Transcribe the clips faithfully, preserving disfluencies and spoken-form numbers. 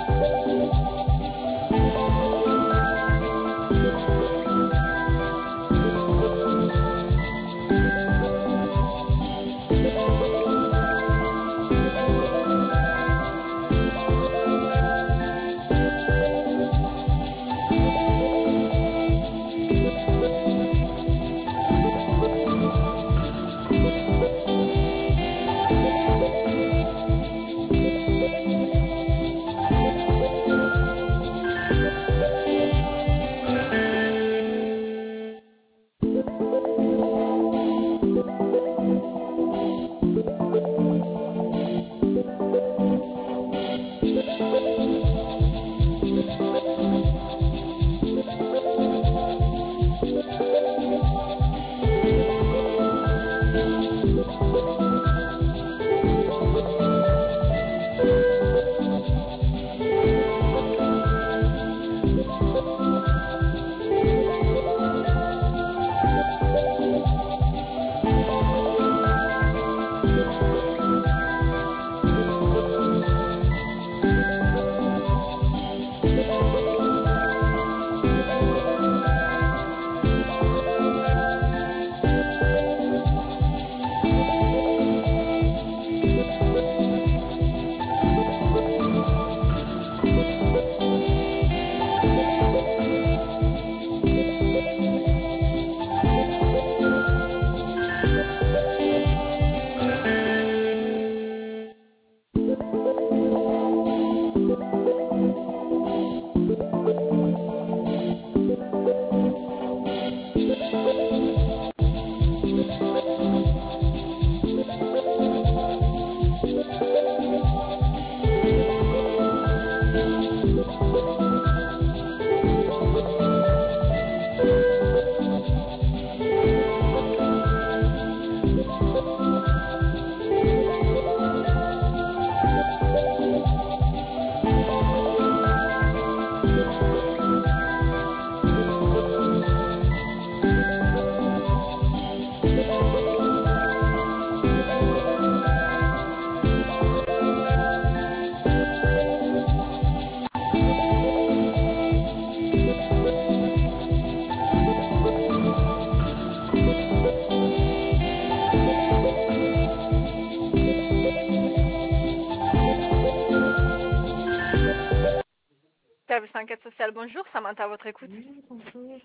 Service enquête sociale, bonjour, Samantha à votre écoute. Oui, bonjour.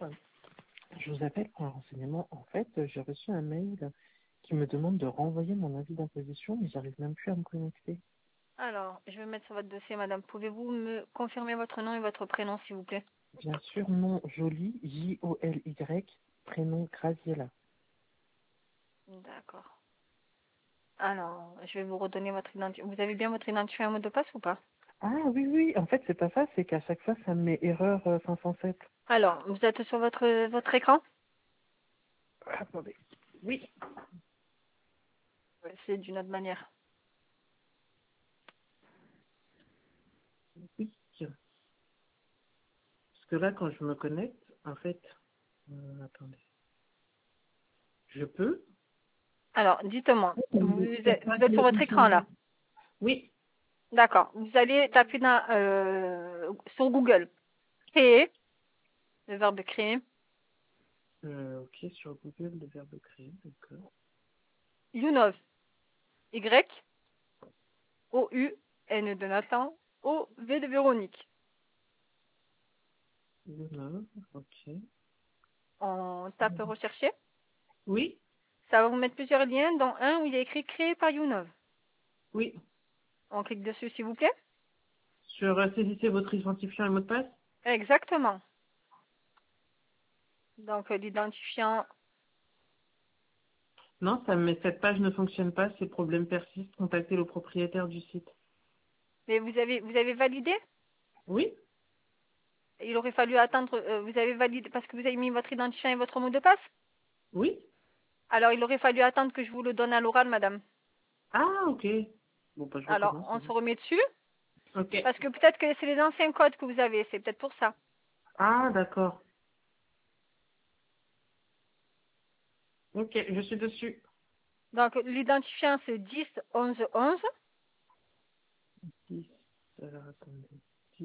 Je vous appelle pour un renseignement. En fait, j'ai reçu un mail qui me demande de renvoyer mon avis d'imposition, mais j'arrive même plus à me connecter. Alors, je vais mettre sur votre dossier, madame. Pouvez-vous me confirmer votre nom et votre prénom, s'il vous plaît? Bien sûr, nom Joly, J O L Y, prénom Graziella. D'accord. Alors, je vais vous redonner votre identité. Vous avez bien votre identifiant et mot de passe ou pas? Ah oui, oui, en fait, c'est pas ça, c'est qu'à chaque fois, ça me met erreur euh, cinq cent sept. Alors, vous êtes sur votre, votre écran? Ah, attendez. Oui. C'est d'une autre manière. Oui. Parce que là, quand je me connecte, en fait, euh, attendez. Je peux? Alors, dites-moi, vous êtes, vous êtes sur votre écran là? Oui. D'accord. Vous allez taper dans, euh, sur Google, créer, le verbe créer, Euh, ok, sur Google, le verbe créer, d'accord. Younov, Y, O U, N de Nathan, O, V de Véronique. Younov, ok. On tape rechercher. Oui, Ça va vous mettre plusieurs liens, dont un où il y a écrit créé par Younov. oui. On clique dessus, s'il vous plaît. Sur euh, saisissez votre identifiant et mot de passe? Exactement. Donc, euh, l'identifiant. Non, ça me met cette page ne fonctionne pas, ces problèmes persistent, contactez le propriétaire du site. Mais vous avez, vous avez validé? Oui, Il aurait fallu attendre. euh, vous avez validé parce que vous avez mis votre identifiant et votre mot de passe? oui. Alors, il aurait fallu attendre que je vous le donne à l'oral, madame. Ah, ok. Bon, bah, je Alors, recommence. on se alors. remet dessus. Ok. Parce que peut-être que c'est les anciens codes que vous avez. C'est peut-être pour ça. Ah, d'accord. Ok, je suis dessus. Donc, l'identifiant, c'est dix onze onze. dix, alors attendez.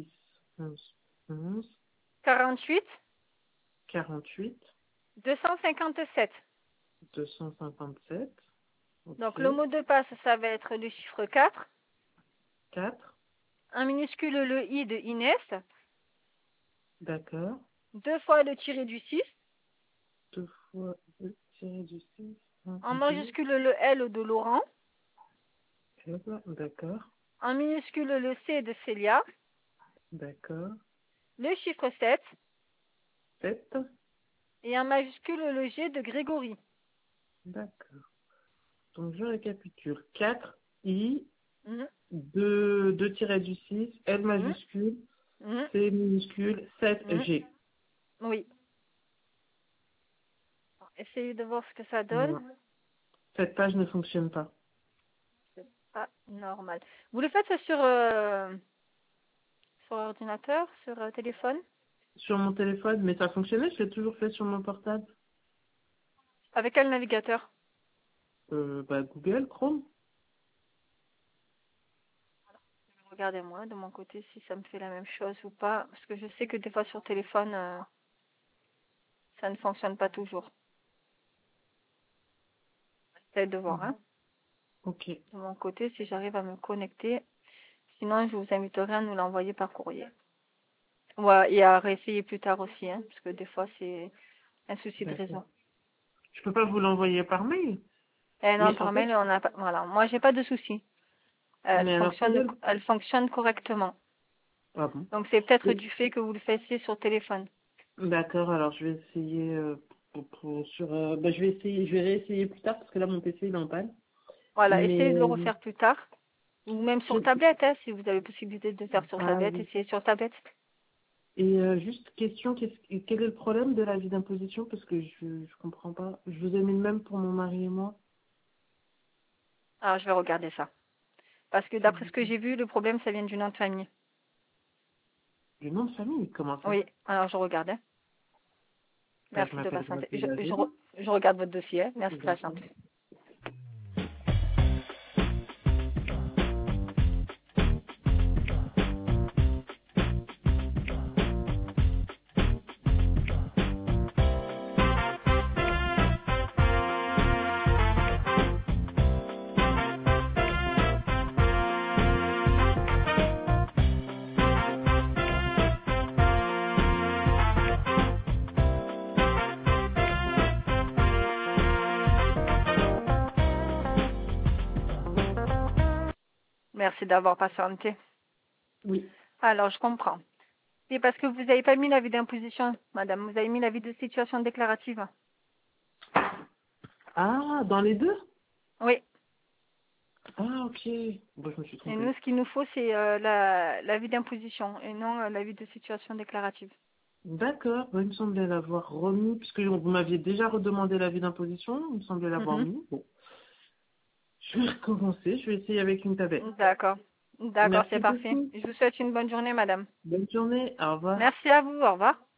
quarante-huit, quarante-huit, deux cent cinquante-sept. deux cent cinquante-sept. Okay. Donc, le mot de passe, ça va être le chiffre quatre. quatre. Un minuscule, le I de Inès. D'accord. Deux fois le tiré du six. Deux fois le tiré du six. En majuscule, le L de Laurent. D'accord. En minuscule, le C de Célia. D'accord. Le chiffre sept. sept. Et en majuscule, le G de Grégory. D'accord. Donc, je récapitule. quatre, I, Mmh. deux, deux tirés du six, L majuscule, Mmh. C minuscule, sept, Mmh. G. Oui. Essayez de voir ce que ça Non. donne. Cette page ne fonctionne pas. C'est pas normal. Vous le faites sur, euh, sur ordinateur, sur euh, téléphone? Sur mon téléphone, mais ça fonctionnait, je l'ai toujours fait sur mon portable. Avec quel navigateur? Euh, bah, Google, Chrome. Regardez-moi de mon côté si ça me fait la même chose ou pas. Parce que je sais que des fois sur téléphone, euh, ça ne fonctionne pas toujours. J'essaie de voir, hein. Ok. De mon côté, si j'arrive à me connecter. Sinon, je vous inviterai à nous l'envoyer par courrier. Ouais, et à réessayer plus tard aussi, hein, parce que des fois, c'est un souci de réseau. Je peux pas vous l'envoyer par mail. Et non, Mais par en fait, mail, on a pas, voilà. Moi, j'ai pas de souci. Elle mais alors, fonctionne, Google. elle fonctionne correctement. Ah bon. Donc, c'est peut-être Oui. du fait que vous le fassiez sur téléphone. D'accord, alors je vais essayer euh, pour, pour- sur. euh, bah, je vais essayer, je vais réessayer plus tard parce que là mon P C il est en panne. Voilà, Mais essayez de le euh, refaire plus tard. Ou même sur je- tablette, hein, si vous avez possibilité de le faire sur ah tablette, oui. essayez sur tablette. Et euh, juste question, qu'est-ce- quel est le problème de l'avis d'imposition parce que je je comprends pas. Je vous ai mis le même pour mon mari et moi. Alors, je vais regarder ça. Parce que S'il d'après vous ce que plaît. j'ai vu, le problème, ça vient du nom de famille. Le nom de famille, comment ça? Oui, alors je regarde. Hein. Bah, je Merci de m'appelle patienter. Gracie Je, je, Lazaro. re- je regarde votre dossier. Hein. Merci de D'accord. patienter. Merci d'avoir patienté. Oui. Alors, je comprends. C'est parce que vous n'avez pas mis l'avis d'imposition, madame. Vous avez mis l'avis de situation déclarative. Ah, dans les deux? Oui. Ah, ok. Bon, je me suis Et trompée. nous, ce qu'il nous faut, c'est euh, la- l'avis d'imposition et non euh, l'avis de situation déclarative. D'accord, bah, il me semblait l'avoir remis, puisque vous m'aviez déjà redemandé l'avis d'imposition, il me semblait l'avoir Mhm. mis. Bon, je vais recommencer, je vais essayer avec une tablette. D'accord. D'accord, c'est Merci parfait. beaucoup. Je vous souhaite une bonne journée, madame. Bonne journée, au revoir. Merci à vous. Au revoir.